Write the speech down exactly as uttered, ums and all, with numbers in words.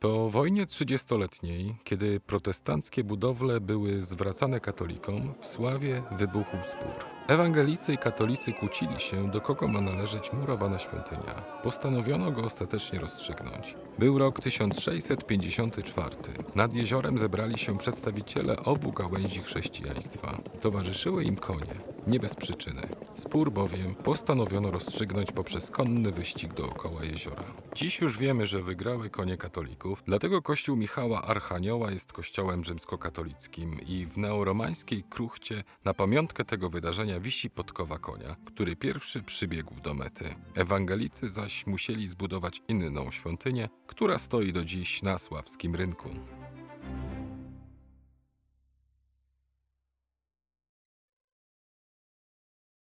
Po wojnie trzydziestoletniej, kiedy protestanckie budowle były zwracane katolikom, w Sławie wybuchł spór. Ewangelicy i katolicy kłócili się, do kogo ma należeć murowana świątynia. Postanowiono go ostatecznie rozstrzygnąć. Był rok tysiąc sześćset pięćdziesiąty czwarty. Nad jeziorem zebrali się przedstawiciele obu gałęzi chrześcijaństwa. Towarzyszyły im konie, nie bez przyczyny. Spór bowiem postanowiono rozstrzygnąć poprzez konny wyścig dookoła jeziora. Dziś już wiemy, że wygrały konie katolików, dlatego kościół Michała Archanioła jest kościołem rzymskokatolickim i w neoromańskiej kruchcie na pamiątkę tego wydarzenia wisi podkowa konia, który pierwszy przybiegł do mety. Ewangelicy zaś musieli zbudować inną świątynię, która stoi do dziś na Sławskim Rynku.